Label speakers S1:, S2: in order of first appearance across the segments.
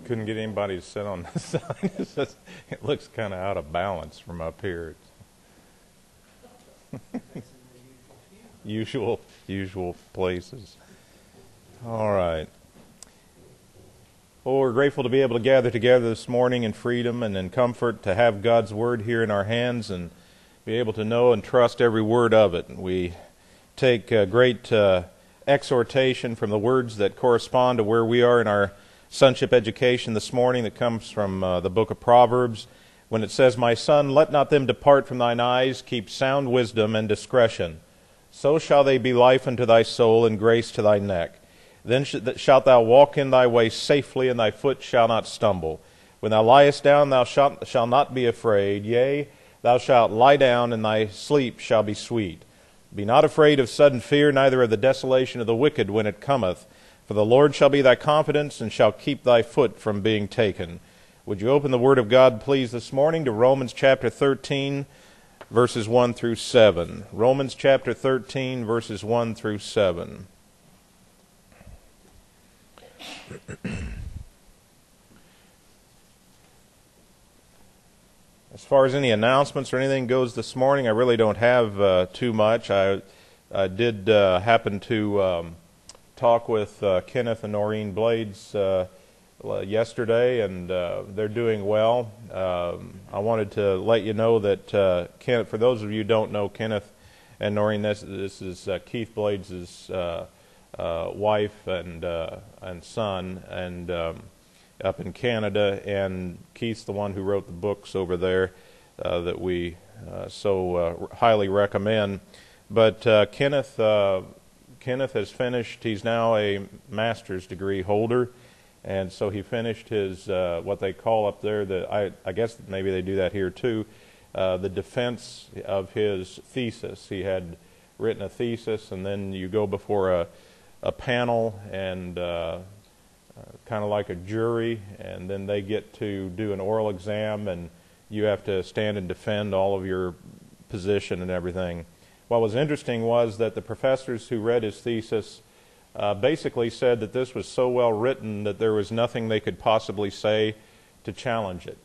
S1: Couldn't get anybody to sit on the side. It looks kind of out of balance from up here. Usual places. All right. Well, we're grateful to be able to gather together this morning in freedom and in comfort to have God's Word here in our hands and be able to know and trust every word of it. We take great exhortation from the words that correspond to where we are in our sonship education this morning that comes from the book of Proverbs when it says, "My son, let not them depart from thine eyes, keep sound wisdom and discretion. So shall they be life unto thy soul and grace to thy neck. Then shalt thou walk in thy way safely, and thy foot shall not stumble. When thou liest down, thou shalt not be afraid. Yea, thou shalt lie down, and thy sleep shall be sweet. Be not afraid of sudden fear, neither of the desolation of the wicked when it cometh. For the Lord shall be thy confidence, and shall keep thy foot from being taken." Would you open the Word of God, please, this morning to Romans chapter 13, verses 1 through 7. Romans chapter 13, verses 1 through 7. As far as any announcements or anything goes this morning, I really don't have too much. I did happen to talk with Kenneth and Noreen Blades yesterday, and they're doing well. I wanted to let you know that Kenneth, for those of you who don't know Kenneth and Noreen, this is Keith Blades' wife and son, and up in Canada, and Keith's the one who wrote the books over there that we so highly recommend. But Kenneth has finished. He's now a master's degree holder, and so he finished his what they call up there, I guess maybe they do that here too, the defense of his thesis. He had written a thesis, and then you go before a panel and kind of like a jury, and then they get to do an oral exam, and you have to stand and defend all of your position and everything. What was interesting was that the professors who read his thesis basically said that this was so well written that there was nothing they could possibly say to challenge it.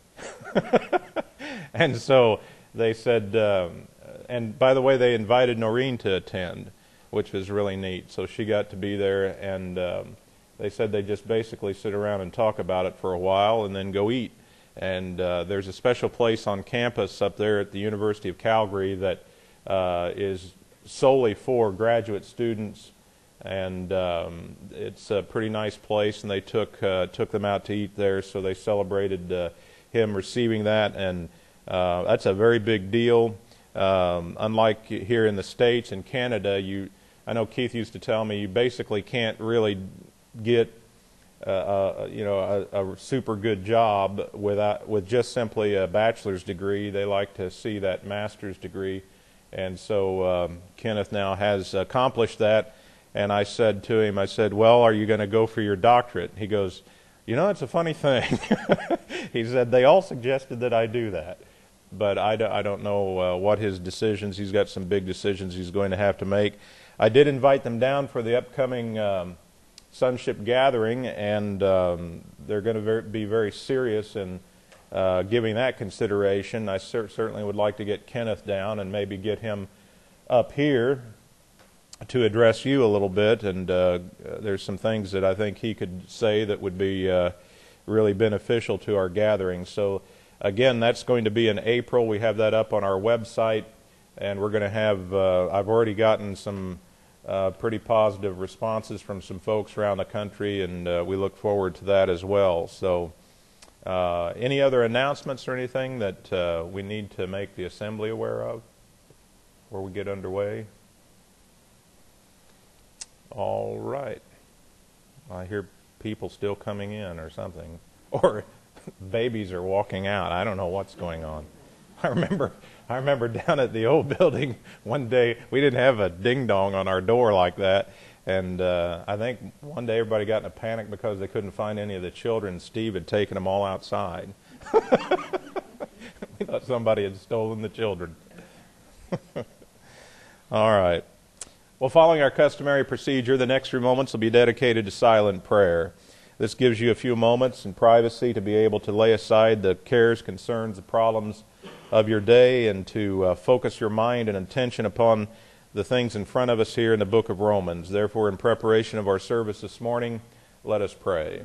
S1: And so they said, and by the way, they invited Noreen to attend, which was really neat. So she got to be there, and they said they just basically sit around and talk about it for a while and then go eat. And there's a special place on campus up there at the University of Calgary that is solely for graduate students, and it's a pretty nice place, and they took them out to eat there, so they celebrated him receiving that, and that's a very big deal. Unlike here in the States and Canada, I know Keith used to tell me you basically can't really get a super good job with just simply a bachelor's degree. They like to see that master's degree, and so Kenneth now has accomplished that. And I said to him, well, are you going to go for your doctorate? He goes, it's a funny thing. He said, they all suggested that I do that. But I don't know what his decisions, he's got some big decisions he's going to have to make. I did invite them down for the upcoming sonship gathering, and they're going to be very serious in giving that consideration. I certainly would like to get Kenneth down and maybe get him up here to address you a little bit, and there's some things that I think he could say that would be really beneficial to our gathering. So again, that's going to be in April. We have that up on our website, and we're going to have, I've already gotten some pretty positive responses from some folks around the country, and we look forward to that as well. So any other announcements or anything that we need to make the assembly aware of before we get underway? All right. I hear people still coming in or something. Or babies are walking out. I don't know what's going on. I remember down at the old building one day, we didn't have a ding-dong on our door like that. And I think one day everybody got in a panic because they couldn't find any of the children. Steve had taken them all outside. We thought somebody had stolen the children. All right. Well, following our customary procedure, the next few moments will be dedicated to silent prayer. this gives you a few moments in privacy to be able to lay aside the cares, concerns, the problems of your day and to focus your mind and attention upon the things in front of us here in the book of Romans. Therefore, in preparation of our service this morning, let us pray.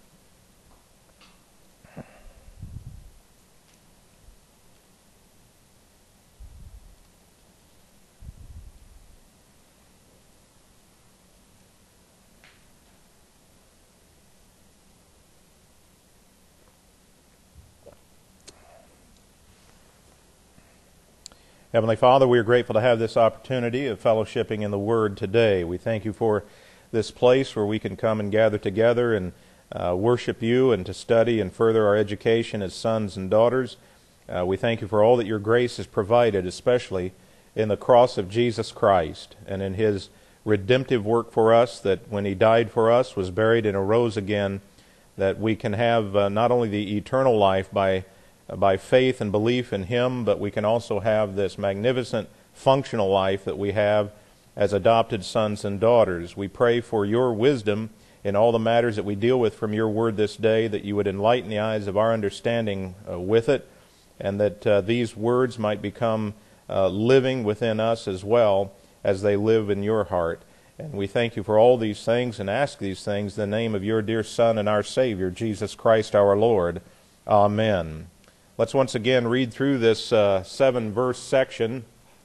S1: Heavenly Father, we are grateful to have this opportunity of fellowshipping in the Word today. We thank you for this place where we can come and gather together and worship you and to study and further our education as sons and daughters. We thank you for all that your grace has provided, especially in the cross of Jesus Christ and in His redemptive work for us, that when He died for us, was buried and arose again, that we can have not only the eternal life by faith and belief in Him, but we can also have this magnificent functional life that we have as adopted sons and daughters. We pray for your wisdom in all the matters that we deal with from your word this day, that you would enlighten the eyes of our understanding with it, and that these words might become living within us as well as they live in your heart. And we thank you for all these things and ask these things in the name of your dear Son and our Savior, Jesus Christ our Lord. Amen. Let's once again read through this 7-verse section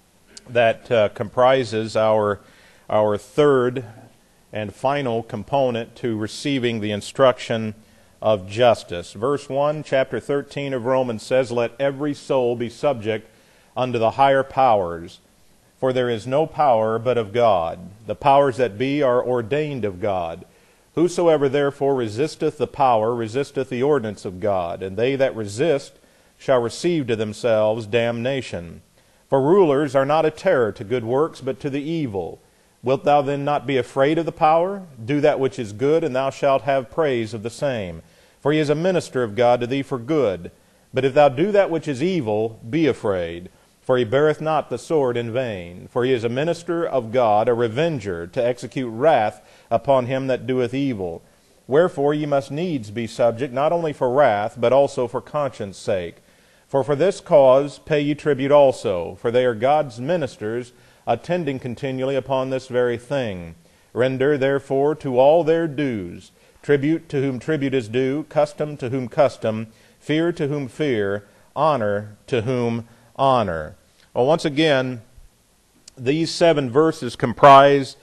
S1: that comprises our third and final component to receiving the instruction of justice. Verse 1, chapter 13 of Romans says, "Let every soul be subject unto the higher powers, for there is no power but of God. The powers that be are ordained of God. Whosoever therefore resisteth the power resisteth the ordinance of God, and they that resist shall receive to themselves damnation. For rulers are not a terror to good works, but to the evil. Wilt thou then not be afraid of the power? Do that which is good, and thou shalt have praise of the same. For he is a minister of God to thee for good. But if thou do that which is evil, be afraid. For he beareth not the sword in vain. For he is a minister of God, a revenger, to execute wrath upon him that doeth evil. Wherefore ye must needs be subject, not only for wrath, but also for conscience sake. For this cause pay ye tribute also, for they are God's ministers, attending continually upon this very thing. Render therefore to all their dues, tribute to whom tribute is due, custom to whom custom, fear to whom fear, honor to whom honor." Well, once again, these 7 verses comprise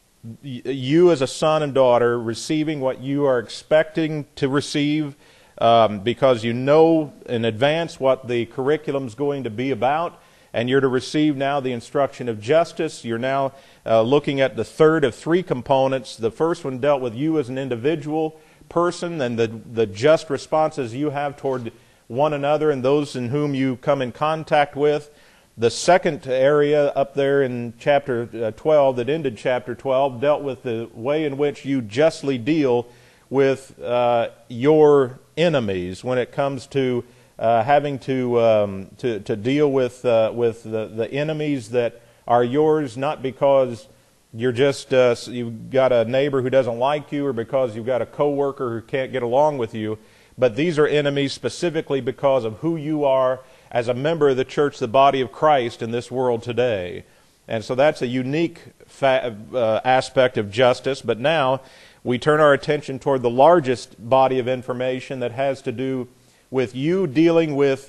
S1: you as a son and daughter receiving what you are expecting to receive, because you know in advance what the curriculum is going to be about, and you're to receive now the instruction of justice. You're now looking at the third of 3 components. The first one dealt with you as an individual person and the just responses you have toward one another and those in whom you come in contact with. The second area up there in chapter 12 that ended chapter 12 dealt with the way in which you justly deal with your enemies when it comes to having to deal with the enemies that are yours, not because you're just you've got a neighbor who doesn't like you or because you've got a coworker who can't get along with you, but these are enemies specifically because of who you are as a member of the church, the body of Christ in this world today. And so that's a unique aspect of justice. But now we turn our attention toward the largest body of information that has to do with you dealing with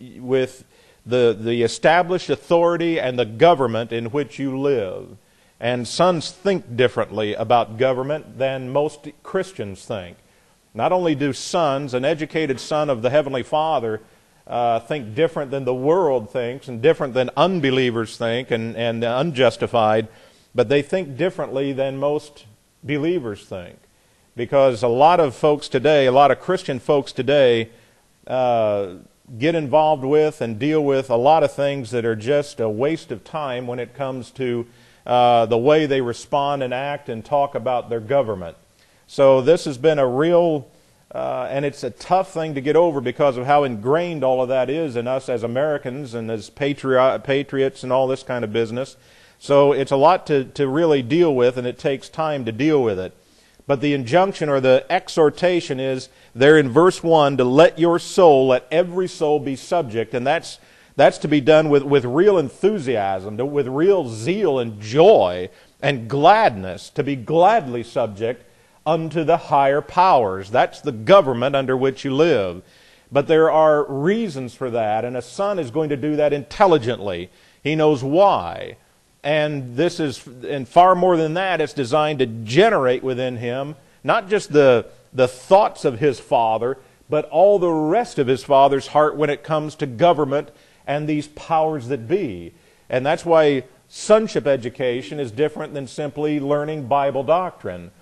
S1: the established authority and the government in which you live. And sons think differently about government than most Christians think. Not only do sons, an educated son of the Heavenly Father, think different than the world thinks and different than unbelievers think and unjustified, but they think differently than most believers think. Because a lot of folks today, a lot of Christian folks today, get involved with and deal with a lot of things that are just a waste of time when it comes to the way they respond and act and talk about their government. So this has been a real, and it's a tough thing to get over because of how ingrained all of that is in us as Americans and as patriots and all this kind of business. So it's a lot to really deal with, and it takes time to deal with it. But the injunction or the exhortation is there in verse 1 to let every soul be subject. And that's to be done with real enthusiasm, with real zeal and joy and gladness, to be gladly subject unto the higher powers. That's the government under which you live. But there are reasons for that, and a son is going to do that intelligently. He knows why. And far more than that, it's designed to generate within him not just the thoughts of his father, but all the rest of his father's heart when it comes to government and these powers that be. And that's why sonship education is different than simply learning Bible doctrine.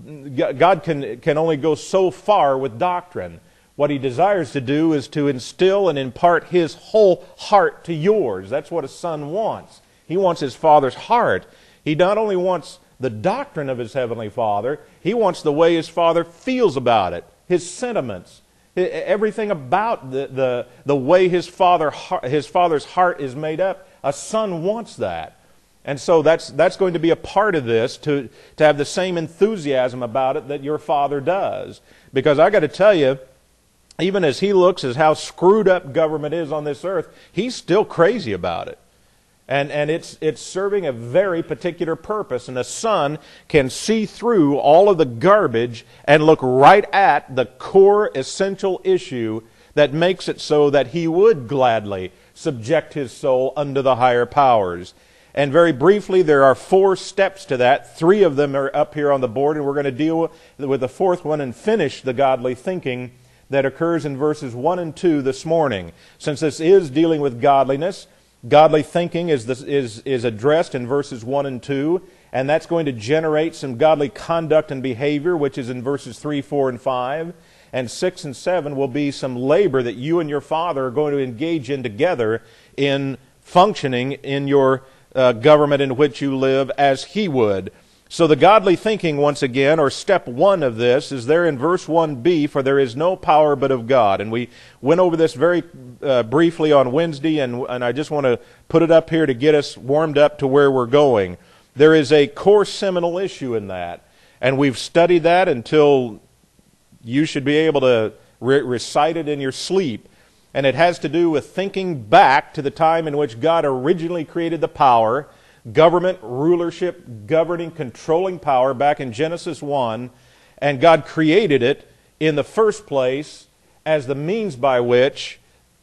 S1: God can only go so far with doctrine. What He desires to do is to instill and impart His whole heart to yours. That's what a son wants. He wants his Father's heart. He not only wants the doctrine of his Heavenly Father, he wants the way his Father feels about it, his sentiments, everything about the way his Father's heart is made up. A son wants that. And so that's going to be a part of this, to have the same enthusiasm about it that your Father does. Because I got to tell you, even as he looks at how screwed up government is on this earth, he's still crazy about it. And it's serving a very particular purpose. And a son can see through all of the garbage and look right at the core essential issue that makes it so that he would gladly subject his soul unto the higher powers. And very briefly, there are 4 steps to that. 3 of them are up here on the board, and we're going to deal with the 4th one and finish the godly thinking that occurs in verses 1 and 2 this morning. Since this is dealing with godliness, godly thinking is addressed in verses 1 and 2, and that's going to generate some godly conduct and behavior, which is in verses 3, 4, and 5. And 6 and 7 will be some labor that you and your Father are going to engage in together in functioning in your government in which you live as He would. So the godly thinking, once again, or step 1 of this, is there in verse 1b, for there is no power but of God. And we went over this very briefly on Wednesday, and I just want to put it up here to get us warmed up to where we're going. There is a core seminal issue in that, and we've studied that until you should be able to recite it in your sleep. And it has to do with thinking back to the time in which God originally created the power, government, rulership, governing, controlling power back in Genesis 1, and God created it in the first place as the means by which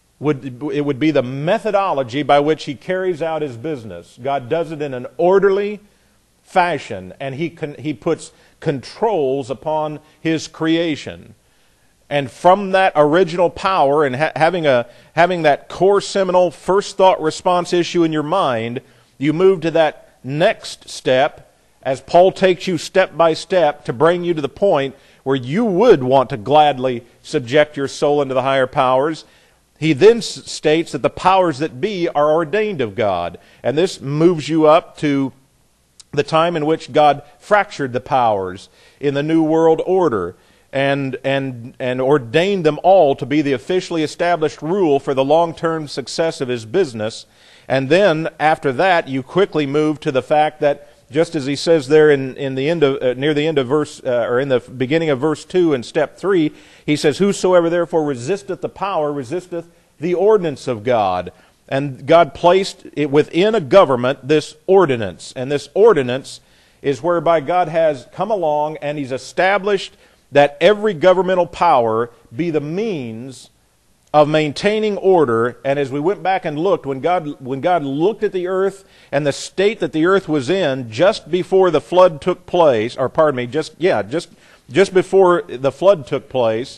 S1: it would be the methodology by which He carries out His business. God does it in an orderly fashion, and He puts controls upon His creation. And from that original power and having that core seminal first thought response issue in your mind, you move to that next step as Paul takes you step by step to bring you to the point where you would want to gladly subject your soul into the higher powers. He then states that the powers that be are ordained of God. And this moves you up to the time in which God fractured the powers in the New World Order and ordained them all to be the officially established rule for the long-term success of His business. And then, after that, you quickly move to the fact that, just as he says there in the end of near the end of verse, or in the beginning of verse 2 in step 3, he says, "Whosoever therefore resisteth the power resisteth the ordinance of God." And God placed it within a government this ordinance, and this ordinance is whereby God has come along and He's established that every governmental power be the means of maintaining order. And as we went back and looked, when God looked at the earth and the state that the earth was in just before the flood took place, or pardon me, just before the flood took place,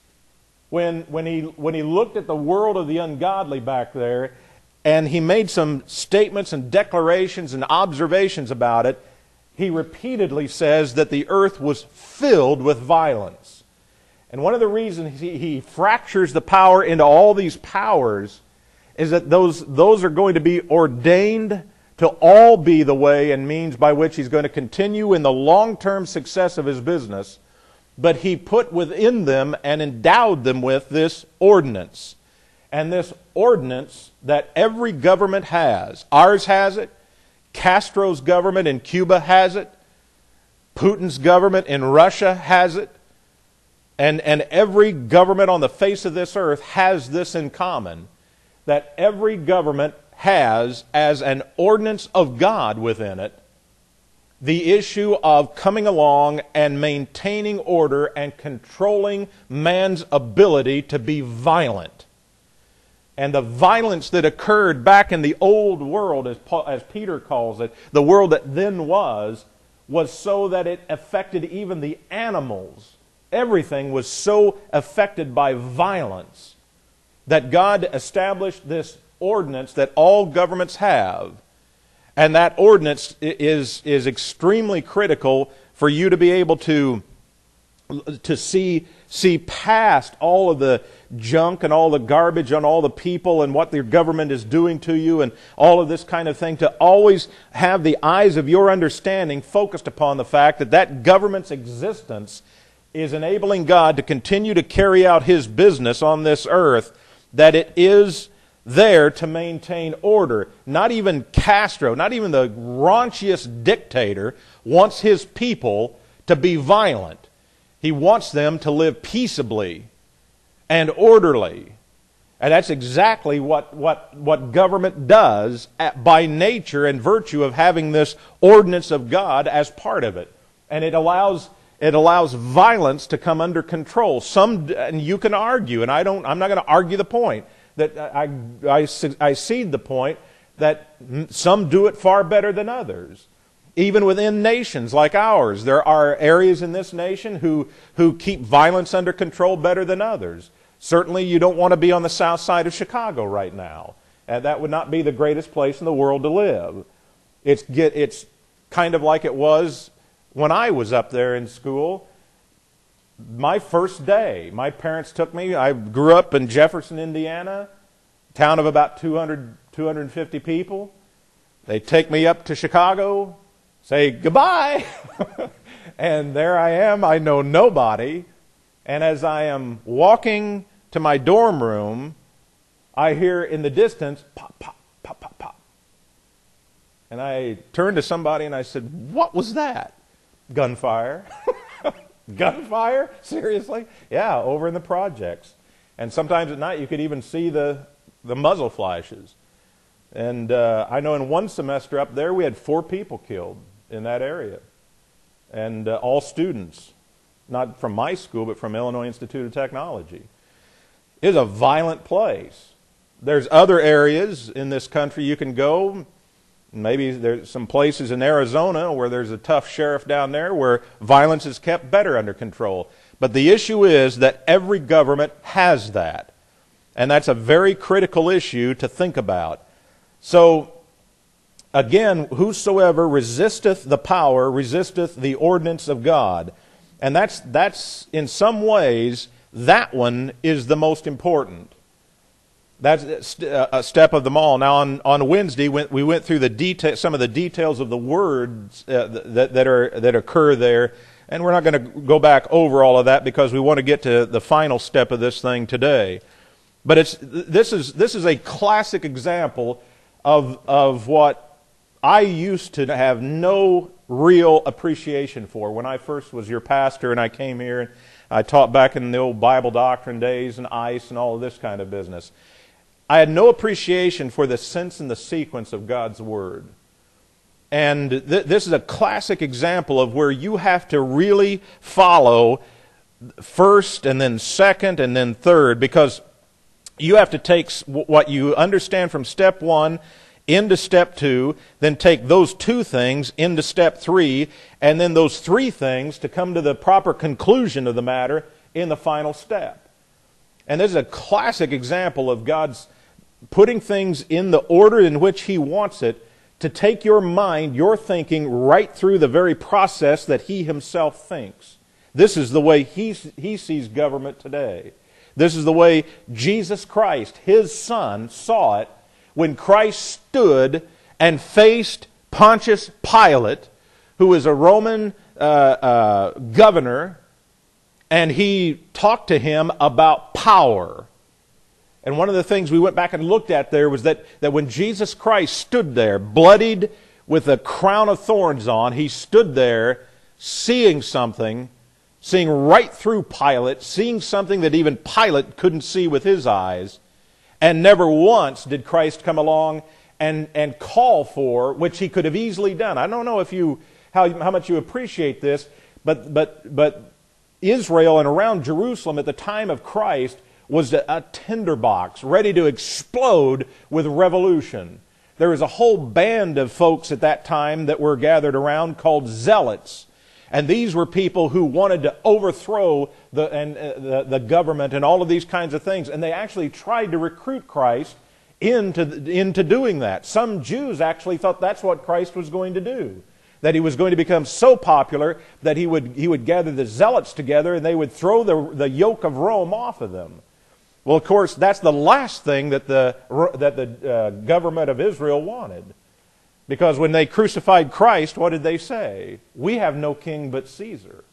S1: when he looked at the world of the ungodly back there, and He made some statements and declarations and observations about it, He repeatedly says that the earth was filled with violence. And one of the reasons he fractures the power into all these powers is that those are going to be ordained to all be the way and means by which He's going to continue in the long-term success of His business. But He put within them and endowed them with this ordinance. And this ordinance that every government has, ours has it, Castro's government in Cuba has it, Putin's government in Russia has it. And every government on the face of this earth has this in common, that every government has, as an ordinance of God within it, the issue of coming along and maintaining order and controlling man's ability to be violent. And the violence that occurred back in the old world, as Peter calls it, the world that then was so that it affected even the animals. Everything was so affected by violence that God established this ordinance that all governments have. And that ordinance is extremely critical for you to be able to see past all of the junk and all the garbage on all the people and what your government is doing to you and all of this kind of thing, to always have the eyes of your understanding focused upon the fact that that government's existence is enabling God to continue to carry out His business on this earth, that it is there to maintain order. Not even Castro, not even the raunchiest dictator, wants his people to be violent. He wants them to live peaceably and orderly. And that's exactly what government does by nature and virtue of having this ordinance of God as part of it. And it allows violence to come under control. And you can argue, and I'm not going to argue the point, that I cede the point that some do it far better than others. Even within nations like ours, there are areas in this nation who keep violence under control better than others. Certainly you don't want to be on the south side of Chicago right now. That would not be the greatest place in the world to live. It's kind of like it was when I was up there in school. My first day, my parents took me. I grew up in Jefferson, Indiana, town of about 250 people. They take me up to Chicago, say goodbye, and there I am. I know nobody. And as I am walking to my dorm room, I hear in the distance, pop, pop, pop, pop, pop. And I turned to somebody and I said, "What was that?" Gunfire. Gunfire? Seriously? Yeah, over in the projects. And sometimes at night you could even see the muzzle flashes. And I know in one semester up there we had 4 people killed in that area. And all students, not from my school, but from Illinois Institute of Technology. It is a violent place. There's other areas in this country you can go. Maybe there's some places in Arizona where there's a tough sheriff down there where violence is kept better under control. But the issue is that every government has that. And that's a very critical issue to think about. So, again, whosoever resisteth the power resisteth the ordinance of God. And that's in some ways, that one is the most important. That's a step of them all. Now, on Wednesday, we went through some of the details of the words that occur there, and we're not going to go back over all of that because we want to get to the final step of this thing today. But this is a classic example of what I used to have no real appreciation for when I first was your pastor and I came here and I taught back in the old Bible doctrine days and ICE and all of this kind of business. I had no appreciation for the sense and the sequence of God's Word. And this is a classic example of where you have to really follow first and then second and then third, because you have to take what you understand from step 1 into step 2, then take those 2 things into step 3, and then those 3 things to come to the proper conclusion of the matter in the final step. And this is a classic example of God's putting things in the order in which He wants it, to take your mind, your thinking, right through the very process that He Himself thinks. This is the way He sees government today. This is the way Jesus Christ, His Son, saw it when Christ stood and faced Pontius Pilate, who was a Roman governor, and he talked to him about power. And one of the things we went back and looked at there was that when Jesus Christ stood there, bloodied with a crown of thorns on, He stood there seeing something, seeing right through Pilate, seeing something that even Pilate couldn't see with his eyes, and never once did Christ come along and call for, which he could have easily done. I don't know if how much you appreciate this, but Israel and around Jerusalem at the time of Christ was a tinderbox ready to explode with revolution. There was a whole band of folks at that time that were gathered around called zealots. And these were people who wanted to overthrow the government and all of these kinds of things. And they actually tried to recruit Christ into doing that. Some Jews actually thought that's what Christ was going to do. That he was going to become so popular that he would gather the zealots together and they would throw the yoke of Rome off of them. Well, of course, that's the last thing that the government of Israel wanted. Because when they crucified Christ, what did they say? We have no king but Caesar.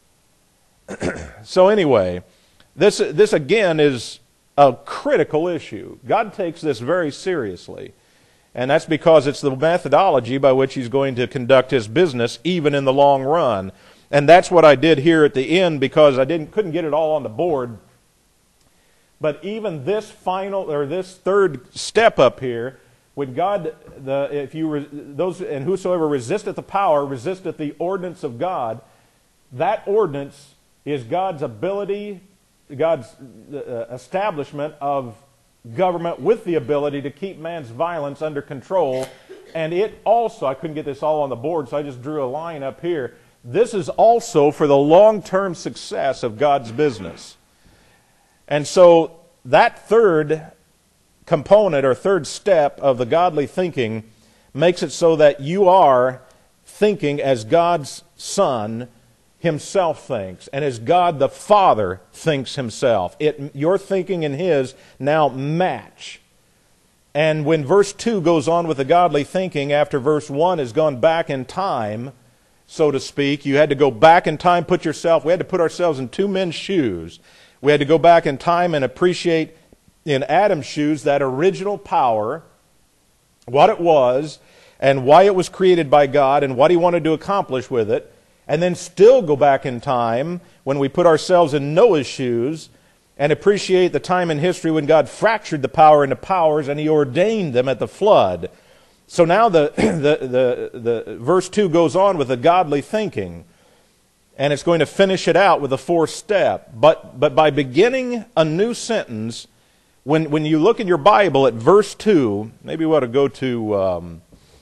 S1: So anyway, this again is a critical issue. God takes this very seriously. And that's because it's the methodology by which he's going to conduct his business, even in the long run. And that's what I did here at the end, because I couldn't get it all on the board. But even this this third step up here, when God, and whosoever resisteth the power, resisteth the ordinance of God, that ordinance is God's ability, God's establishment of government with the ability to keep man's violence under control. And it also, I couldn't get this all on the board, so I just drew a line up here. This is also for the long-term success of God's business. And so that third component or third step of the godly thinking makes it so that you are thinking as God's Son himself thinks, and as God the Father thinks himself. Your thinking and his now match. And when verse 2 goes on with the godly thinking, after verse 1 has gone back in time, so to speak, you had to go back in time, we had to put ourselves in two men's shoes. We had to go back in time and appreciate in Adam's shoes that original power, what it was, and why it was created by God, and what he wanted to accomplish with it. And then still go back in time when we put ourselves in Noah's shoes and appreciate the time in history when God fractured the power into powers and he ordained them at the flood. So now the verse 2 goes on with the godly thinking, and it's going to finish it out with a fourth step. But by beginning a new sentence, when you look in your Bible at verse 2, maybe we ought to go to...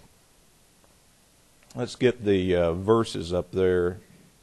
S1: let's get the verses up there.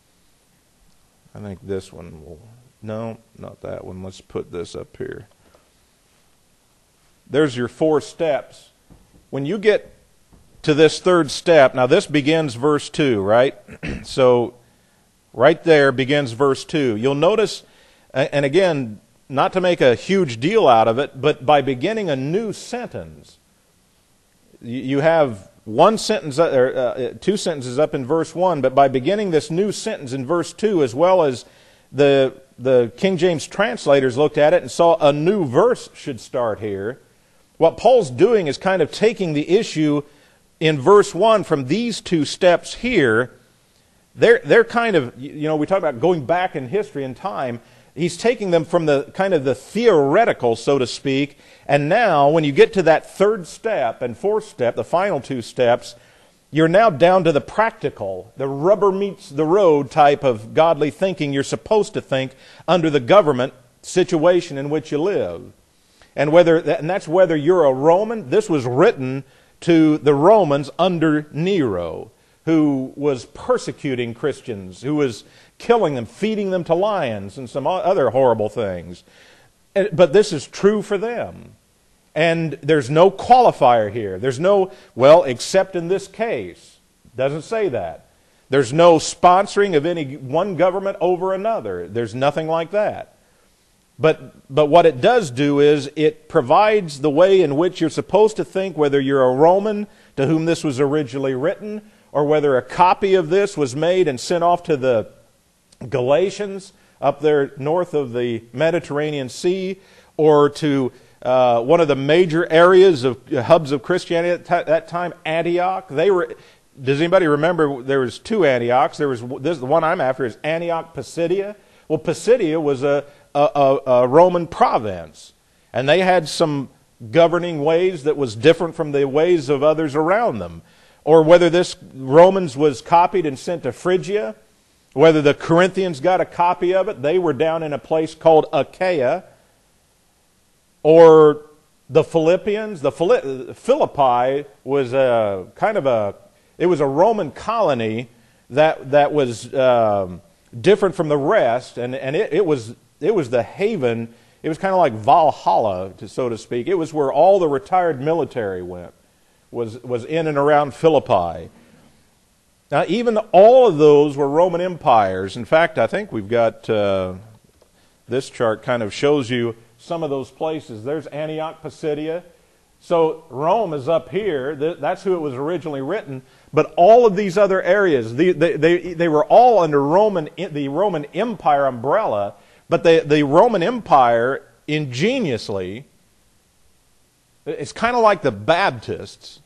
S1: I think this one will... No, not that one. Let's put this up here. There's your 4 steps. When you get to this third step, now this begins verse 2, right? So right there begins verse 2. You'll notice, and again, not to make a huge deal out of it, but by beginning a new sentence, you have one sentence, or 2 sentences up in verse 1, but by beginning this new sentence in verse 2, as well as the King James translators looked at it and saw a new verse should start here, what Paul's doing is kind of taking the issue in verse 1 from these 2 steps here. They're kind of, we talk about going back in history and time. He's taking them from the kind of the theoretical, so to speak, and now when you get to that third step and fourth step, the final 2 steps, you're now down to the practical, the rubber meets the road type of godly thinking you're supposed to think under the government situation in which you live. And that's whether you're a Roman. This was written to the Romans under Nero, who was persecuting Christians, who was killing them, feeding them to lions, and some other horrible things. But this is true for them. And there's no qualifier here. There's no, except in this case. Doesn't say that. There's no sponsoring of any one government over another. There's nothing like that. But what it does do is it provides the way in which you're supposed to think, whether you're a Roman to whom this was originally written, or whether a copy of this was made and sent off to the Galatians up there north of the Mediterranean Sea, or to one of the major areas of hubs of Christianity at that time, Antioch. does anybody remember there was two Antiochs? There was the one I'm after is Antioch Pisidia. Well, Pisidia was a Roman province, and they had some governing ways that was different from the ways of others around them. Or whether this Romans was copied and sent to Phrygia, whether the Corinthians got a copy of it, they were down in a place called Achaia, or the Philippians. Philippi was it was a Roman colony that was different from the rest, and it was the haven. It was kind of like Valhalla, so to speak. It was where all the retired military went, was in and around Philippi. Now, even all of those were Roman empires. In fact, I think we've got this chart kind of shows you some of those places. There's Antioch Pisidia. So Rome is up here. That's who it was originally written. But all of these other areas, they were all under the Roman Empire umbrella. But the Roman Empire ingeniously, it's kind of like the Baptists.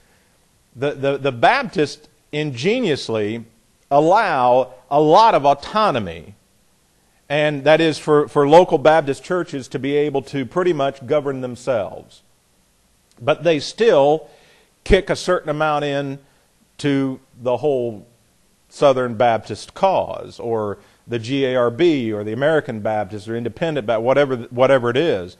S1: The Baptists ingeniously allow a lot of autonomy. And that is for local Baptist churches to be able to pretty much govern themselves. But they still kick a certain amount in to the whole Southern Baptist cause, or the GARB, or the American Baptist, or Independent Baptist, whatever it is.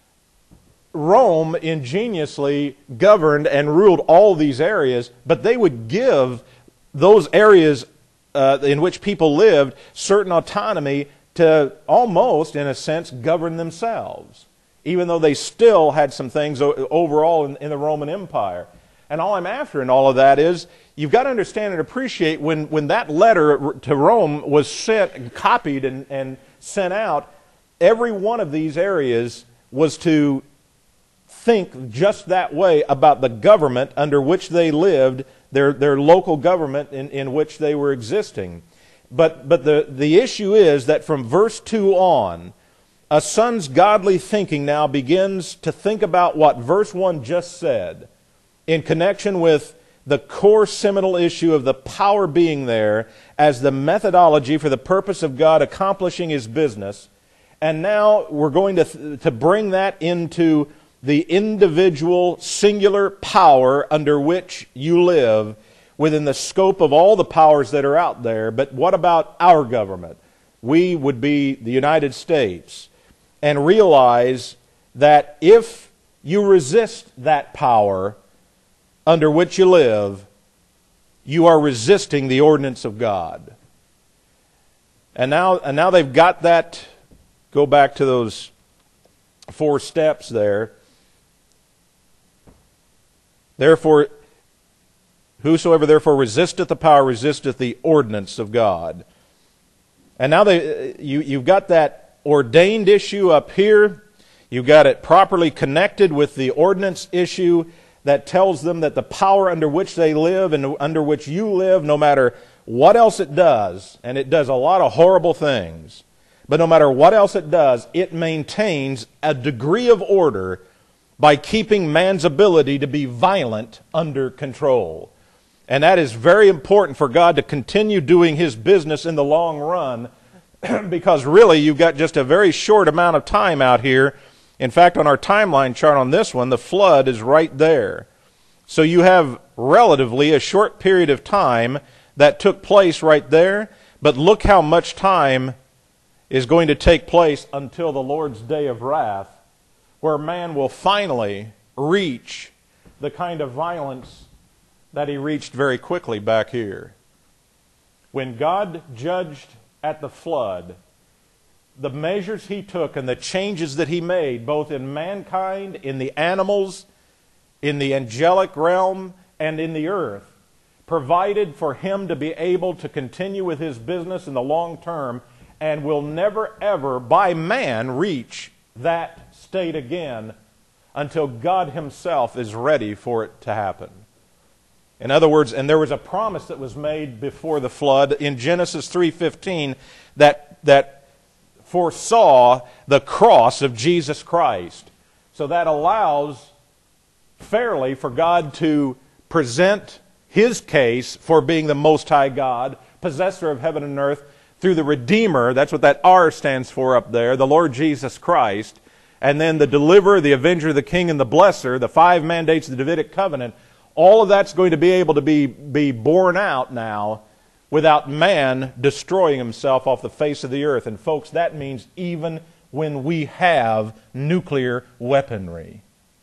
S1: Rome ingeniously governed and ruled all these areas, but they would give those areas in which people lived certain autonomy to almost, in a sense, govern themselves, even though they still had some things overall in the Roman Empire. And all I'm after in all of that is, you've got to understand and appreciate when that letter to Rome was sent and copied and sent out, every one of these areas was to think just that way about the government under which they lived, their local government in which they were existing. But the issue is that from verse 2 on, a son's godly thinking now begins to think about what verse 1 just said in connection with the core seminal issue of the power being there as the methodology for the purpose of God accomplishing His business. And now we're going to bring that into the individual singular power under which you live within the scope of all the powers that are out there. But what about our government? We would be the United States. And realize that if you resist that power under which you live, you are resisting the ordinance of God. And now they've got that. Go back to those 4 steps there. Therefore, whosoever therefore resisteth the power resisteth the ordinance of God. And now you've got that ordained issue up here. You've got it properly connected with the ordinance issue that tells them that the power under which they live and under which you live, no matter what else it does, and it does a lot of horrible things, but no matter what else it does, it maintains a degree of order by keeping man's ability to be violent under control. And that is very important for God to continue doing His business in the long run, because really you've got just a very short amount of time out here. In fact, on our timeline chart on this one, the flood is right there. So you have relatively a short period of time that took place right there, but look how much time is going to take place until the Lord's day of wrath, where man will finally reach the kind of violence that he reached very quickly back here. When God judged at the flood, the measures He took and the changes that He made, both in mankind, in the animals, in the angelic realm, and in the earth, provided for Him to be able to continue with His business in the long term, and will never ever by man reach that state again until God Himself is ready for it to happen. In other words, and there was a promise that was made before the flood in Genesis 3:15 that foresaw the cross of Jesus Christ. So that allows fairly for God to present His case for being the Most High God, possessor of heaven and earth, through the Redeemer, that's what that R stands for up there, the Lord Jesus Christ, and then the Deliverer, the Avenger, the King, and the Blesser, the 5 mandates of the Davidic covenant, all of that's going to be able to be borne out now without man destroying himself off the face of the earth. And folks, that means even when we have nuclear weaponry.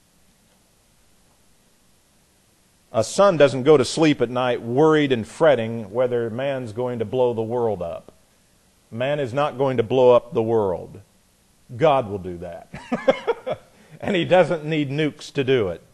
S1: A son doesn't go to sleep at night worried and fretting whether man's going to blow the world up. Man is not going to blow up the world. God will do that. And He doesn't need nukes to do it.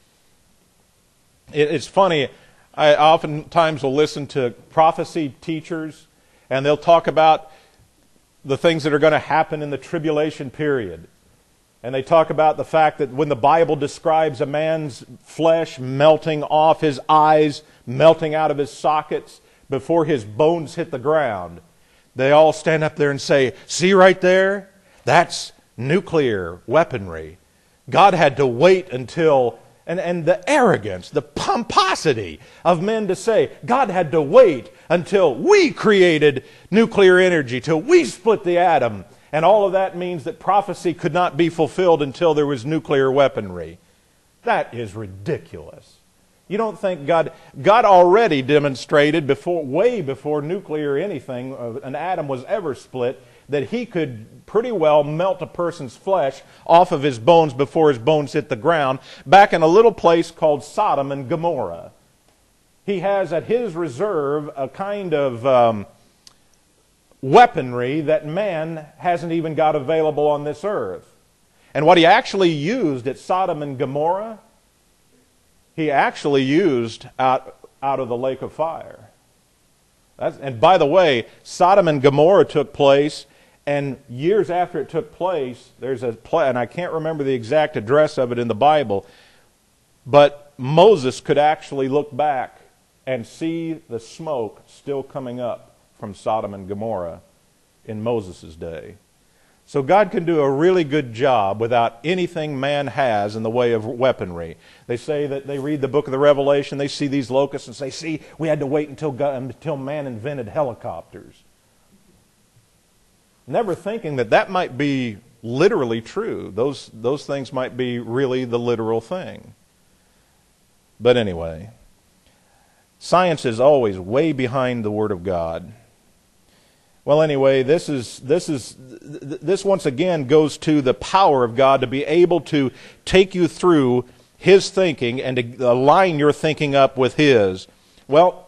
S1: It's funny, I oftentimes will listen to prophecy teachers, and they'll talk about the things that are going to happen in the tribulation period. And they talk about the fact that when the Bible describes a man's flesh melting off, his eyes melting out of his sockets before his bones hit the ground, they all stand up there and say, "See right there? That's nuclear weaponry." God had to wait until, and the arrogance, the pomposity of men to say, God had to wait until we created nuclear energy, till we split the atom. And all of that means that prophecy could not be fulfilled until there was nuclear weaponry. That is ridiculous. You don't think God already demonstrated way before nuclear anything, an atom was ever split, that He could pretty well melt a person's flesh off of his bones before his bones hit the ground, back in a little place called Sodom and Gomorrah. He has at His reserve a kind of weaponry that man hasn't even got available on this earth. And what He actually used at Sodom and Gomorrah, He actually used out of the lake of fire. And by the way, Sodom and Gomorrah took place, and years after it took place, there's a place, and I can't remember the exact address of it in the Bible, but Moses could actually look back and see the smoke still coming up from Sodom and Gomorrah in Moses' day. So God can do a really good job without anything man has in the way of weaponry. They say that they read the book of the Revelation, they see these locusts and say, "See, we had to wait until man invented helicopters." Never thinking that might be literally true. Those things might be really the literal thing. But anyway, science is always way behind the Word of God. Well, anyway, this once again goes to the power of God to be able to take you through His thinking and to align your thinking up with His. Well,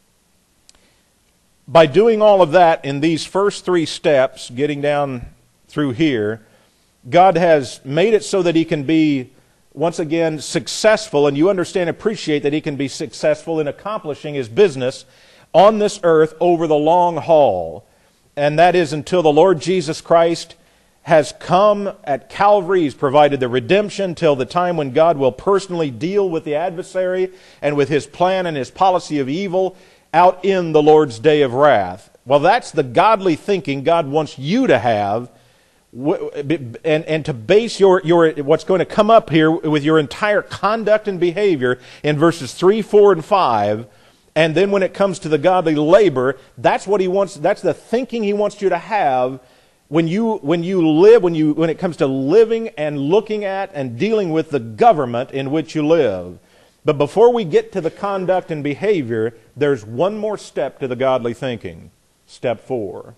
S1: by doing all of that in these first 3 steps, getting down through here, God has made it so that He can be, once again, successful, and you understand, appreciate that He can be successful in accomplishing His business on this earth over the long haul. And that is until the Lord Jesus Christ has come at Calvary. He's provided the redemption till the time when God will personally deal with the adversary and with His plan and His policy of evil out in the Lord's day of wrath. Well, that's the godly thinking God wants you to have, and to base your what's going to come up here with your entire conduct and behavior in verses 3, 4, and 5. And then when it comes to the godly labor, that's what He wants. That's the thinking He wants you to have when it comes to living and looking at and dealing with the government in which you live. But before we get to the conduct and behavior, there's one more step to the godly thinking. Step 4.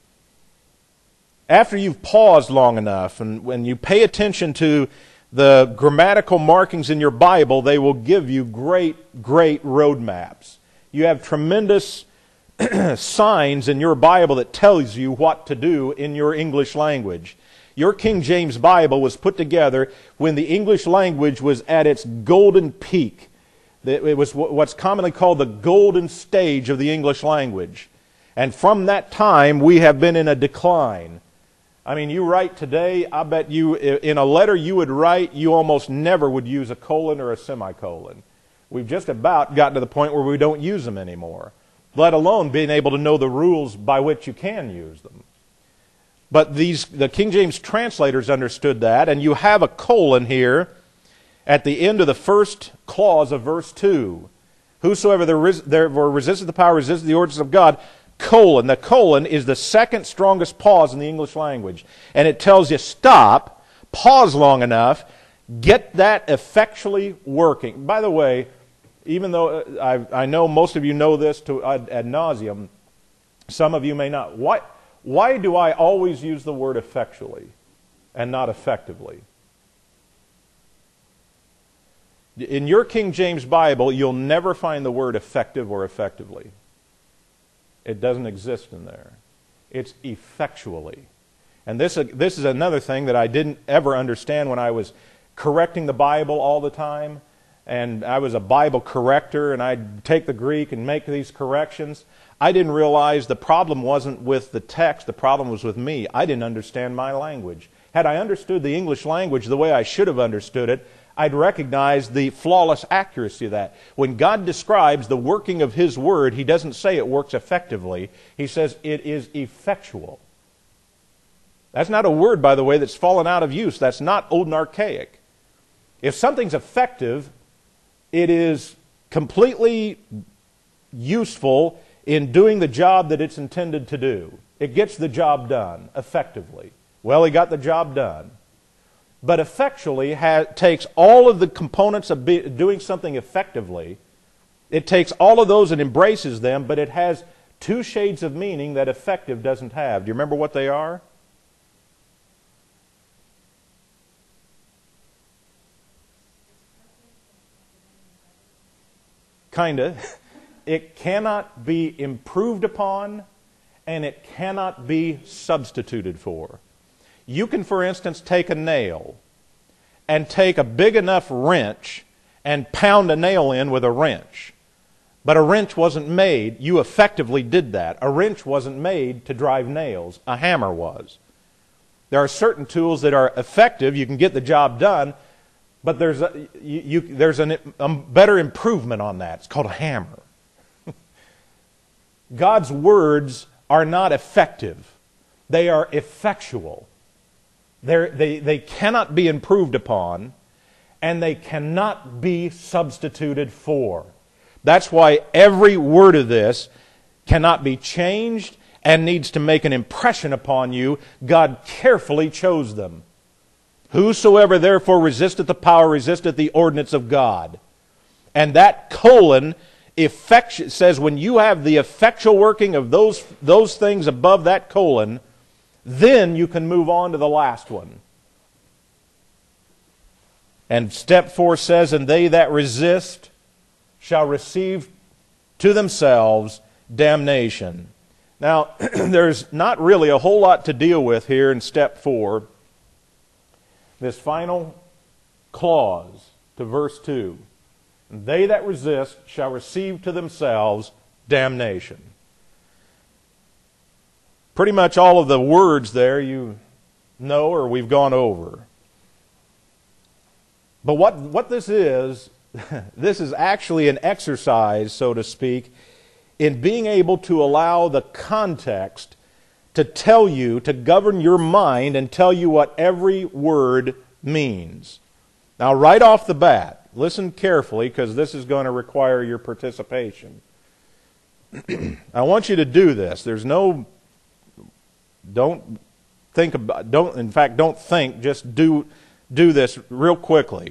S1: After you've paused long enough and when you pay attention to the grammatical markings in your Bible, they will give you great, great roadmaps. You have tremendous signs in your Bible that tells you what to do in your English language. Your King James Bible was put together when the English language was at its golden peak. It was what's commonly called the golden stage of the English language. And from that time, we have been in a decline. I mean, you write today, I bet you, in a letter you would write, you almost never would use a colon or a semicolon. We've just about gotten to the point where we don't use them anymore, let alone being able to know the rules by which you can use them. But the King James translators understood that, and you have a colon here at the end of the first clause of verse 2.
S2: Whosoever therefore resisteth the power, resisteth the ordinance of God, colon. The colon is the second strongest pause in the English language. And it tells you stop, pause long enough, get that effectually working. By the way, even though I know most of you know this ad nauseum, some of you may not. Why do I always use the word effectually and not effectively? In your King James Bible, you'll never find the word effective or effectively. It doesn't exist in there. It's effectually. And this is another thing that I didn't ever understand when I was correcting the Bible all the time. And I was a Bible corrector, and I'd take the Greek and make these corrections. I didn't realize the problem wasn't with the text, the problem was with me. I didn't understand my language. Had I understood the English language the way I should have understood it, I'd recognize the flawless accuracy of that. When God describes the working of His Word, He doesn't say it works effectively. He says it is effectual. That's not a word, by the way, that's fallen out of use. That's not old and archaic. If something's effective, it is completely useful in doing the job that it's intended to do. It gets the job done effectively. Well, he got the job done. But effectually takes all of the components of doing something effectively. It takes all of those and embraces them, but it has two shades of meaning that effective doesn't have. Do you remember what they are? Kinda. It cannot be improved upon, and it cannot be substituted for. You can, for instance, take a nail and take a big enough wrench and pound a nail in with a wrench. But a wrench wasn't made. You effectively did that. A wrench wasn't made to drive nails. A hammer was. There are certain tools that are effective. You can get the job done, but there's a better improvement on that. It's called a hammer. God's words are not effective. They are effectual. They cannot be improved upon, and they cannot be substituted for. That's why every word of this cannot be changed and needs to make an impression upon you. God carefully chose them. Whosoever therefore resisteth the power resisteth the ordinance of God. And that colon says when you have the effectual working of those things above that colon, then you can move on to the last one. And step 4 says, and they that resist shall receive to themselves damnation. Now, there's not really a whole lot to deal with here in step 4. This final clause to verse 2. And they that resist shall receive to themselves damnation. Pretty much all of the words there you know or we've gone over. But what this is, this is actually an exercise, so to speak, in being able to allow the context to tell you, to govern your mind and tell you what every word means. Now, right off the bat, listen carefully because this is going to require your participation. I want you to do this. Don't think, just do this real quickly.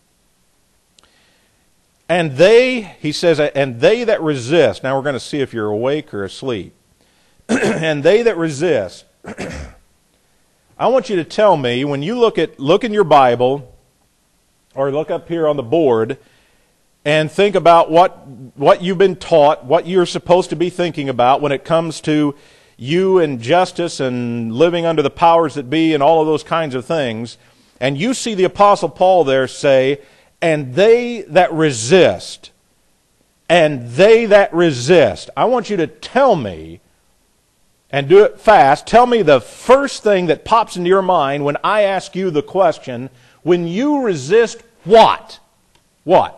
S2: And he says, and they that resist. Now we're going to see if you're awake or asleep. And they that resist. I want you to tell me, when you look in your Bible, or look up here on the board, and think about what you've been taught, what you're supposed to be thinking about when it comes to you and justice and living under the powers that be and all of those kinds of things. And you see the Apostle Paul there say, and they that resist, and they that resist. I want you to tell me, and do it fast, tell me the first thing that pops into your mind when I ask you the question, when you resist what? What?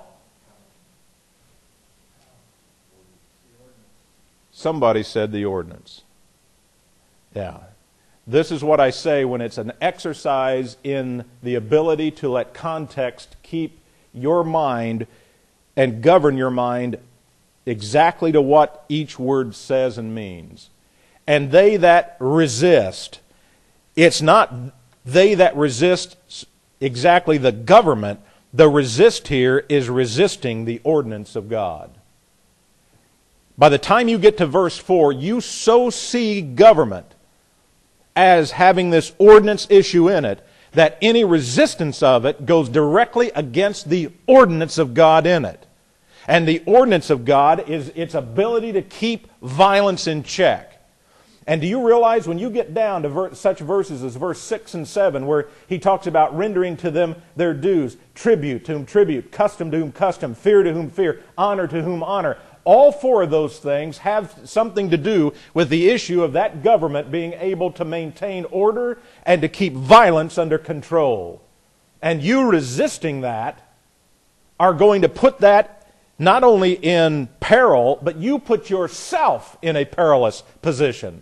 S2: Somebody said the ordinance. Yeah. This is what I say when it's an exercise in the ability to let context keep your mind and govern your mind exactly to what each word says and means. And they that resist, it's not they that resist exactly the government. The resist here is resisting the ordinance of God. By the time you get to verse 4, you so see government as having this ordinance issue in it that any resistance of it goes directly against the ordinance of God in it. And the ordinance of God is its ability to keep violence in check. And do you realize when you get down to such verses as verse 6 and 7, where he talks about rendering to them their dues, tribute to whom tribute, custom to whom custom, fear to whom fear, honor to whom honor, all four of those things have something to do with the issue of that government being able to maintain order and to keep violence under control. And you resisting that are going to put that not only in peril, but you put yourself in a perilous position.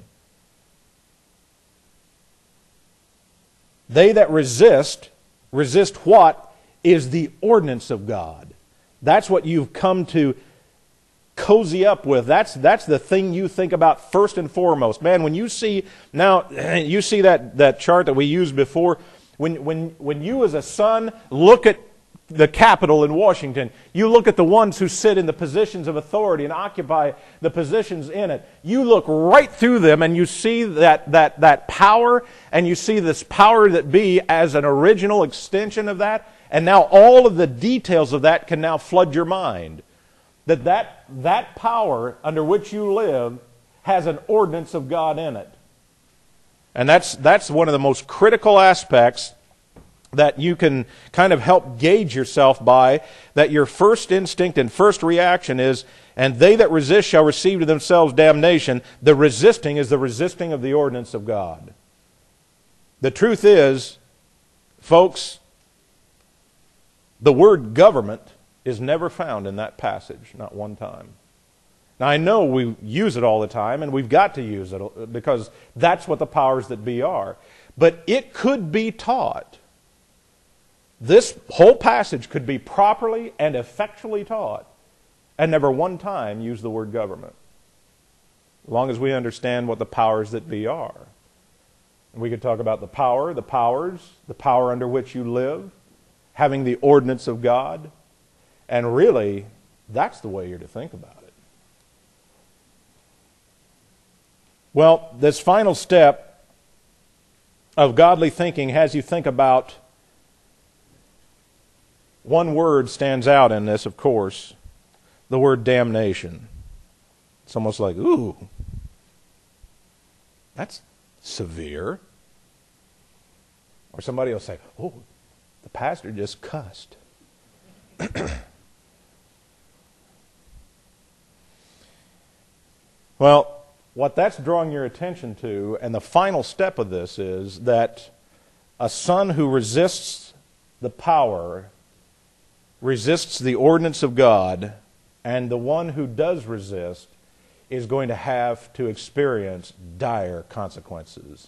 S2: They that resist what is the ordinance of God. That's what you've come to cozy up with. That's the thing you think about first and foremost. Man, when you see, now, you see that chart that we used before, when you as a son look at the Capitol in Washington, you look at the ones who sit in the positions of authority and occupy the positions in it. You look right through them and you see that power, and you see this power that be as an original extension of that, and now all of the details of that can now flood your mind. That power under which you live has an ordinance of God in it. And that's one of the most critical aspects that you can kind of help gauge yourself by, that your first instinct and first reaction is, and they that resist shall receive to themselves damnation. The resisting is the resisting of the ordinance of God. The truth is, folks, the word government is never found in that passage, not one time. Now, I know we use it all the time, and we've got to use it because that's what the powers that be are. But it could be taught. This whole passage could be properly and effectually taught and never one time use the word government, as long as we understand what the powers that be are. And we could talk about the power, the powers, the power under which you live, having the ordinance of God, and really, that's the way you're to think about it. Well, this final step of godly thinking has you think about one word stands out in this, of course, the word damnation. It's almost like, ooh, that's severe. Or somebody will say, oh, the pastor just cussed. Well, what that's drawing your attention to, and the final step of this, is that a son who resists the power resists the ordinance of God, and the one who does resist is going to have to experience dire consequences.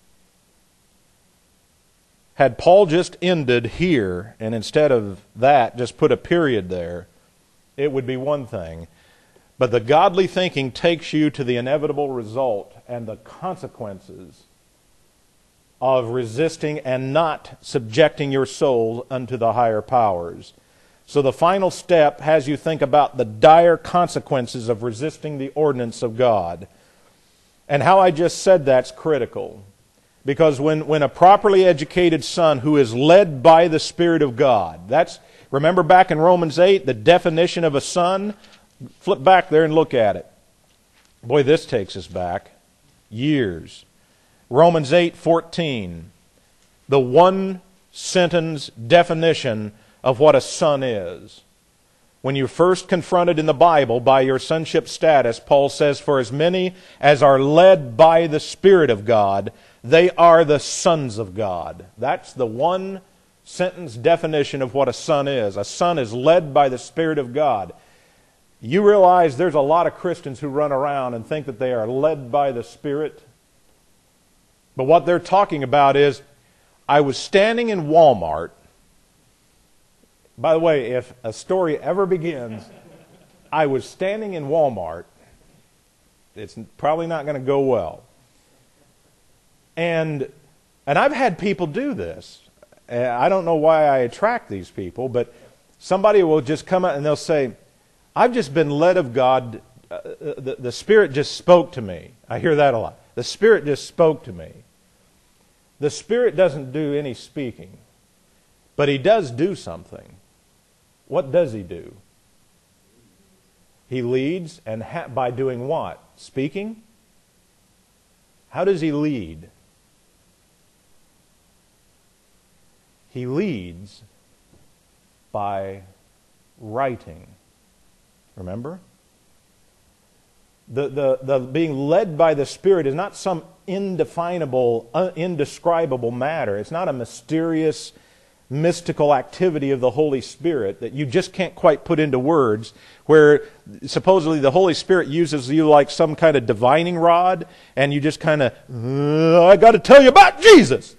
S2: Had Paul just ended here, and instead of that just put a period there, it would be one thing. But the godly thinking takes you to the inevitable result and the consequences of resisting and not subjecting your soul unto the higher powers. So the final step has you think about the dire consequences of resisting the ordinance of God. And how I just said that's critical. Because when a properly educated son who is led by the Spirit of God, remember back in Romans 8, the definition of a son? Flip back there and look at it. Boy, this takes us back years. Romans 8:14, the one sentence definition of what a son is. When you're first confronted in the Bible by your sonship status, Paul says, for as many as are led by the Spirit of God, they are the sons of God. That's the one sentence definition of what a son is. A son is led by the Spirit of God. You realize there's a lot of Christians who run around and think that they are led by the Spirit. But what they're talking about is, I was standing in Walmart. By the way, if a story ever begins I was standing in Walmart. It's probably not going to go well. And I've had people do this. I don't know why I attract these people, but somebody will just come out and they'll say, I've just been led of God. The Spirit just spoke to me. I hear that a lot. The Spirit just spoke to me. The Spirit doesn't do any speaking, but He does do something. What does He do? He leads, and by doing what? Speaking? How does He lead? He leads by writing. Remember? The being led by the Spirit is not some indefinable, indescribable matter. It's not a mysterious, mystical activity of the Holy Spirit that you just can't quite put into words, where supposedly the Holy Spirit uses you like some kind of divining rod, and you just kind of, I got to tell you about Jesus.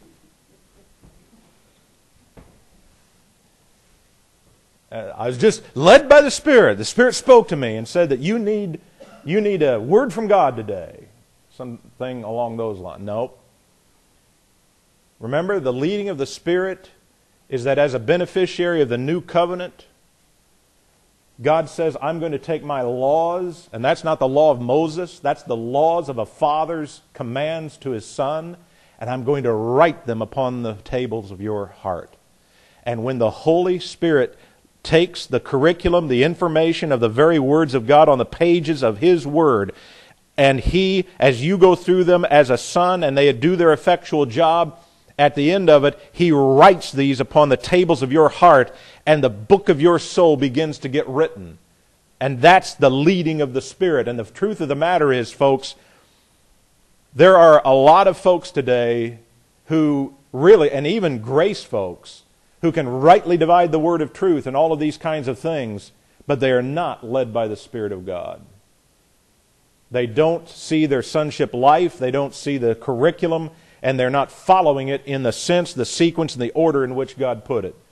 S2: I was just led by the Spirit. The Spirit spoke to me and said that you need a word from God today. Something along those lines. Nope. Remember, the leading of the Spirit is that as a beneficiary of the new covenant, God says, I'm going to take my laws, and that's not the law of Moses, that's the laws of a father's commands to his son, and I'm going to write them upon the tables of your heart. And when the Holy Spirit takes the curriculum, the information of the very words of God on the pages of His Word, and He, as you go through them as a son, and they do their effectual job, at the end of it, He writes these upon the tables of your heart, and the book of your soul begins to get written. And that's the leading of the Spirit. And the truth of the matter is, folks, there are a lot of folks today who really, and even grace folks, who can rightly divide the word of truth and all of these kinds of things, but they are not led by the Spirit of God. They don't see their sonship life, they don't see the curriculum, and they're not following it in the sense, the sequence, and the order in which God put it.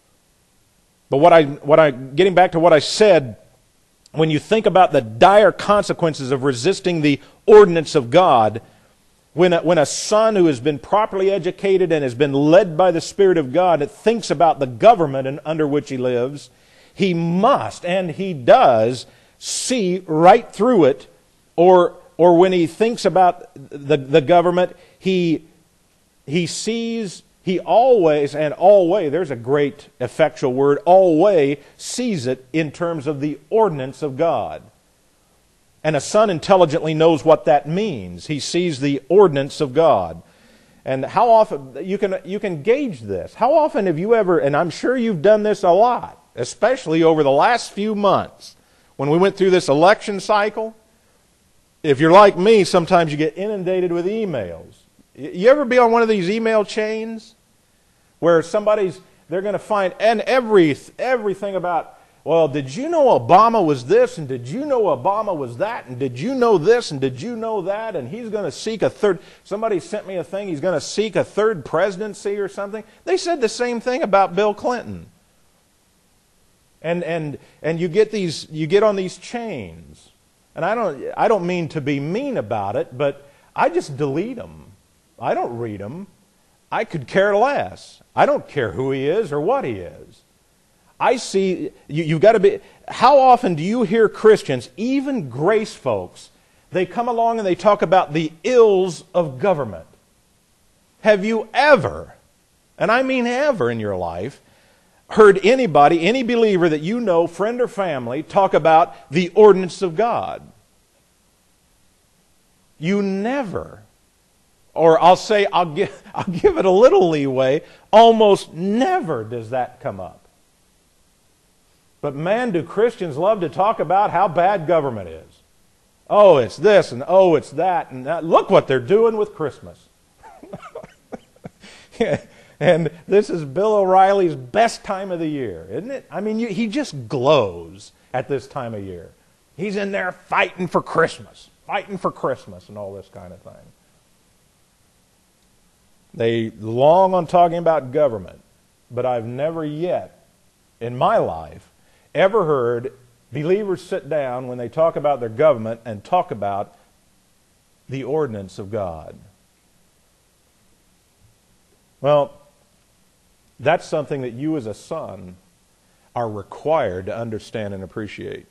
S2: But getting back to what I said, when you think about the dire consequences of resisting the ordinance of God, when a son who has been properly educated and has been led by the Spirit of God thinks about the government under which he lives, he must, and he does, see right through it. Or when he thinks about the government, he sees, he always, and always, there's a great effectual word, always sees it in terms of the ordinance of God. And a son intelligently knows what that means. He sees the ordinance of God. And how often, you can gauge this. How often have you ever, and I'm sure you've done this a lot, especially over the last few months, when we went through this election cycle. If you're like me, sometimes you get inundated with emails. You ever be on one of these email chains where they're going to find, and everything about, well, did you know Obama was this, and did you know Obama was that, and did you know this, and did you know that, and he's going to seek a third, somebody sent me a thing, he's going to seek a third presidency or something. They said the same thing about Bill Clinton. And you get on these chains. And I don't mean to be mean about it, but I just delete them. I don't read them. I could care less. I don't care who he is or what he is. I see, you've got to be, how often do you hear Christians, even grace folks, they come along and they talk about the ills of government? Have you ever, and I mean ever in your life, heard anybody, any believer that you know, friend or family, talk about the ordinance of God? You never, or I'll say, I'll give it a little leeway, almost never does that come up. But man, do Christians love to talk about how bad government is. Oh, it's this, and oh, it's that, and that. Look what they're doing with Christmas. And this is Bill O'Reilly's best time of the year, isn't it? I mean, he just glows at this time of year. He's in there fighting for Christmas and all this kind of thing. They long on talking about government, but I've never yet in my life ever heard believers sit down when they talk about their government and talk about the ordinance of God? Well, that's something that you as a son are required to understand and appreciate.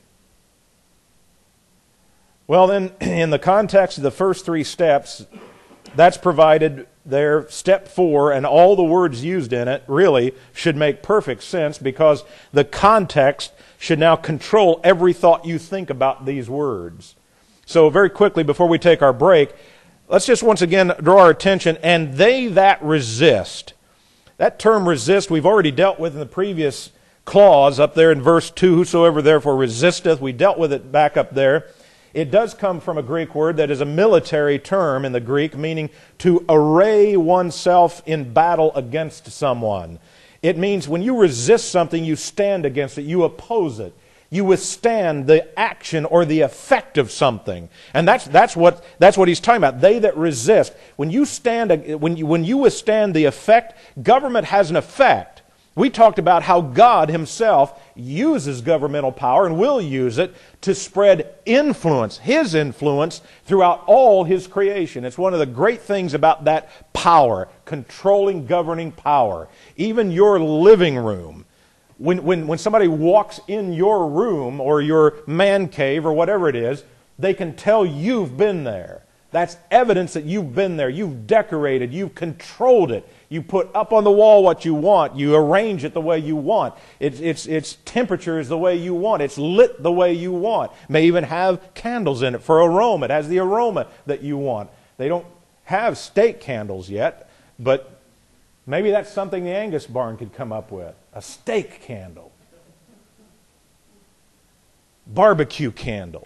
S2: Well, then, in the context of the first three steps, that's provided there. Step 4, and all the words used in it really should make perfect sense, because the context should now control every thought you think about these words. So very quickly, before we take our break, let's just once again draw our attention. And they that resist. That term resist we've already dealt with in the previous clause up there in verse 2. Whosoever therefore resisteth. We dealt with it back up there. It does come from a Greek word that is a military term in the Greek, meaning to array oneself in battle against someone. It means when you resist something, you stand against it, you oppose it. You withstand the action or the effect of something. And that's what he's talking about. They that resist. When you withstand the effect, government has an effect. We talked about how God Himself uses governmental power and will use it to spread influence, His influence, throughout all His creation. It's one of the great things about that power, controlling, governing power. Even your living room. When somebody walks in your room or your man cave or whatever it is, they can tell you've been there. That's evidence that you've been there. You've decorated. You've controlled it. You put up on the wall what you want. You arrange it the way you want. Its temperature is the way you want. It's lit the way you want. It may even have candles in it for aroma. It has the aroma that you want. They don't have steak candles yet, but maybe that's something the Angus barn could come up with. A steak candle. Barbecue candle.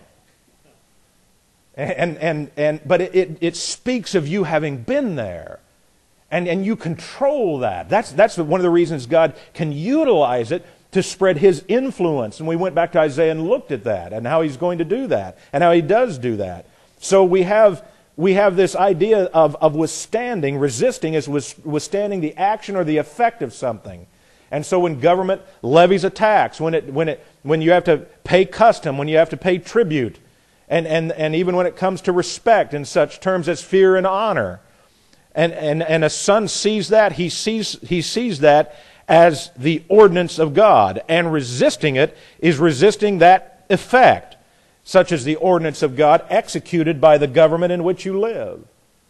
S2: But it speaks of you having been there. And you control that. That's one of the reasons God can utilize it to spread His influence. And we went back to Isaiah and looked at that and how He's going to do that and how He does do that. So we have this idea of withstanding. Resisting is withstanding the action or the effect of something. And so when government levies a tax, when you have to pay custom, when you have to pay tribute, and even when it comes to respect in such terms as fear and honor, and a son sees that, he sees that as the ordinance of God, and resisting it is resisting that effect, such as the ordinance of God executed by the government in which you live.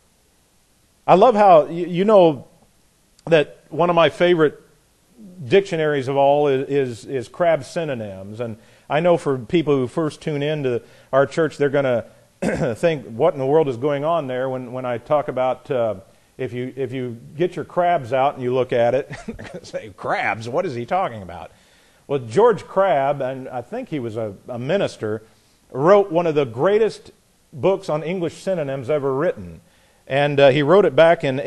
S2: I love how, you know that one of my favorite dictionaries of all is Crabb's Synonyms, and I know for people who first tune into our church, they're going to think, what in the world is going on there when I talk about if you get your crabs out and you look at it, they're going to say, crabs, what is he talking about? Well, George Crabb, and I think he was a minister, wrote one of the greatest books on English synonyms ever written. And he wrote it back in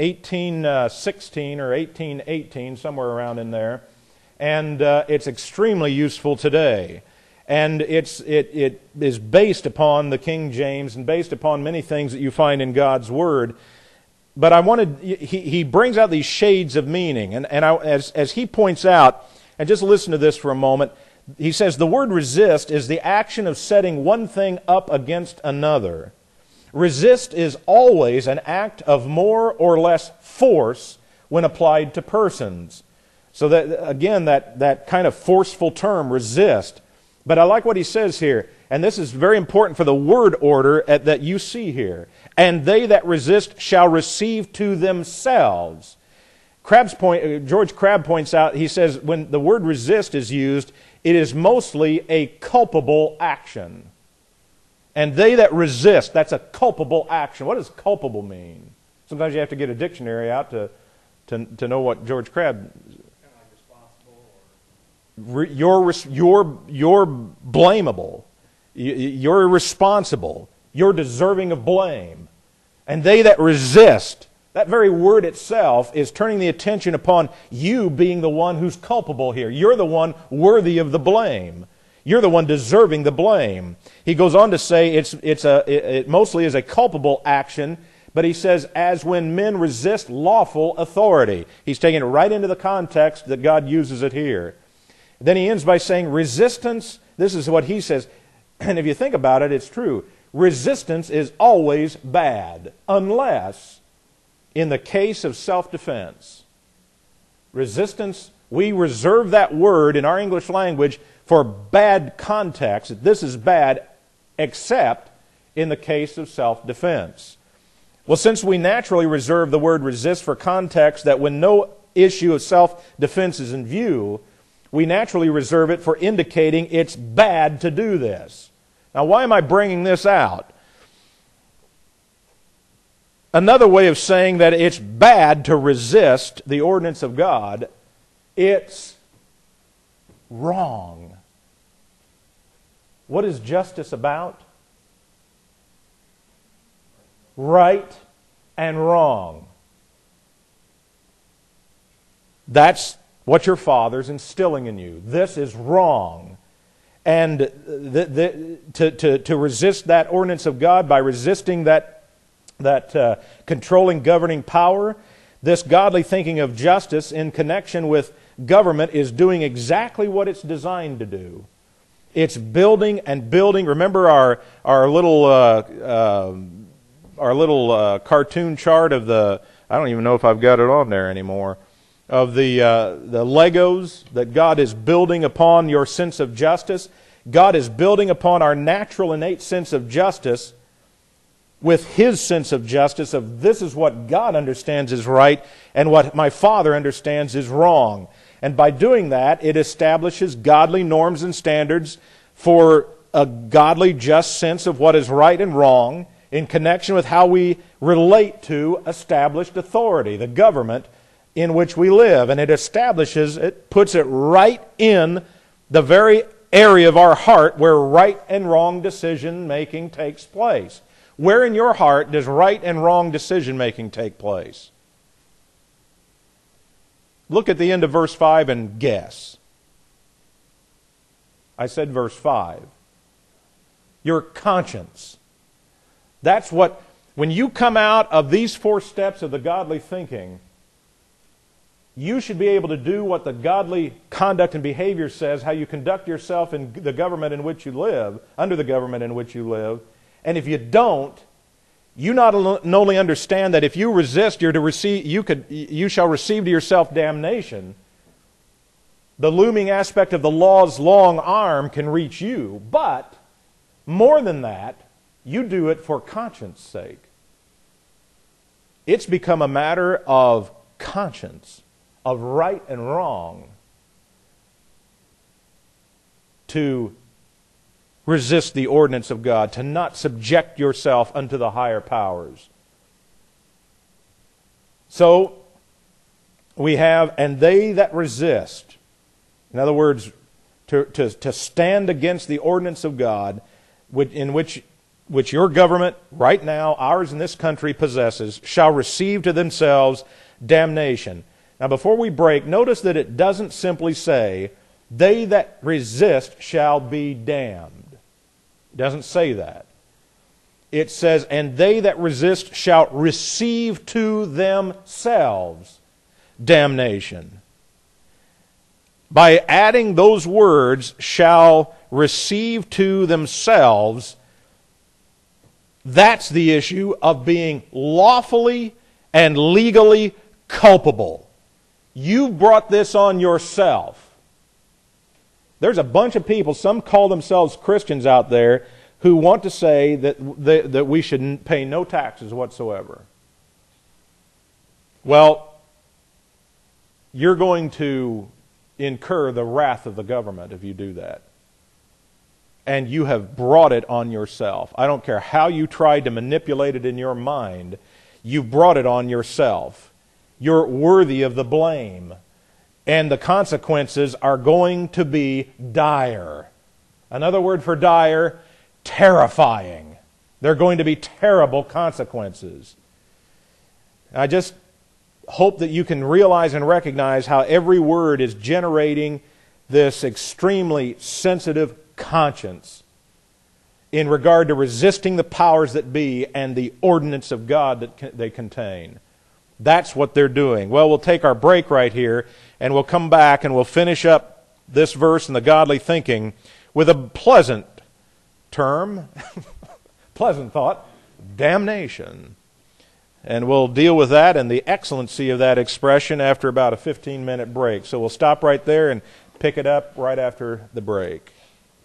S2: 1816 or 1818, somewhere around in there. And it's extremely useful today. And it is based upon the King James and based upon many things that you find in God's Word. But he brings out these shades of meaning. And as he points out, and just listen to this for a moment, he says, the word resist is the action of setting one thing up against another. Resist is always an act of more or less force when applied to persons. So that, again, that kind of forceful term, resist. But I like what he says here, and this is very important for the word order that you see here. And they that resist shall receive to themselves. George Crabb points out, he says, when the word resist is used, it is mostly a culpable action. And they that resist, that's a culpable action. What does culpable mean? Sometimes you have to get a dictionary out to know what George Crabb... You're blamable. You're irresponsible. You're deserving of blame. And they that resist, that very word itself is turning the attention upon you being the one who's culpable here. You're the one worthy of the blame. You're the one deserving the blame. He goes on to say it mostly is a culpable action, but he says, as when men resist lawful authority. He's taking it right into the context that God uses it here. Then he ends by saying, resistance this is what he says. And if you think about it, it's true. Resistance is always bad, unless in the case of self-defense. Resistance, we reserve that word in our English language for bad context. This is bad, except in the case of self-defense. Well, since we naturally reserve the word resist for context that when no issue of self-defense is in view, we naturally reserve it for indicating it's bad to do this. Now, why am I bringing this out? Another way of saying that it's bad to resist the ordinance of God, it's wrong. What is justice about? Right and wrong. That's what your Father's instilling in you. This is wrong. And to resist that ordinance of God by resisting that controlling, governing power, this godly thinking of justice in connection with government is doing exactly what it's designed to do. It's building and building. Remember our little cartoon chart of the, I don't even know if I've got it on there anymore, of the Legos that God is building upon your sense of justice. God is building upon our natural innate sense of justice with His sense of justice of this is what God understands is right and what my Father understands is wrong. And by doing that, it establishes godly norms and standards for a godly, just sense of what is right and wrong in connection with how we relate to established authority, the government in which we live. And it puts it right in the very area of our heart where right and wrong decision making takes place. Where in your heart does right and wrong decision making take place? Look at the end of verse 5 and guess. I said verse 5. Your conscience. That's what, when you come out of these 4 steps of the godly thinking, you should be able to do what the godly conduct and behavior says, how you conduct yourself in the government in which you live, under the government in which you live. And if you don't, you not only understand that if you resist, you're to receive, you shall receive to yourself damnation. The looming aspect of the law's long arm can reach you, but more than that, you do it for conscience sake. It's become a matter of conscience, of right and wrong, to resist the ordinance of God, to not subject yourself unto the higher powers. So, we have, and they that resist, in other words, to stand against the ordinance of God, in which your government, right now, ours in this country, possesses, shall receive to themselves damnation. Now, before we break, notice that it doesn't simply say, they that resist shall be damned. It doesn't say that. It says, and they that resist shall receive to themselves damnation. By adding those words, shall receive to themselves, that's the issue of being lawfully and legally culpable. You brought this on yourself. There's a bunch of people, some call themselves Christians out there, who want to say that we should pay no taxes whatsoever. Well, you're going to incur the wrath of the government if you do that. And you have brought it on yourself. I don't care how you tried to manipulate it in your mind, you've brought it on yourself. You're worthy of the blame. And the consequences are going to be dire. Another word for dire, terrifying. They're going to be terrible consequences. I just hope that you can realize and recognize how every word is generating this extremely sensitive conscience in regard to resisting the powers that be and the ordinance of God that they contain. That's what they're doing. Well, we'll take our break right here, and we'll come back and we'll finish up this verse and the godly thinking with a pleasant term, pleasant thought, damnation. And we'll deal with that and the excellency of that expression after about a 15-minute break. So we'll stop right there and pick it up right after the break.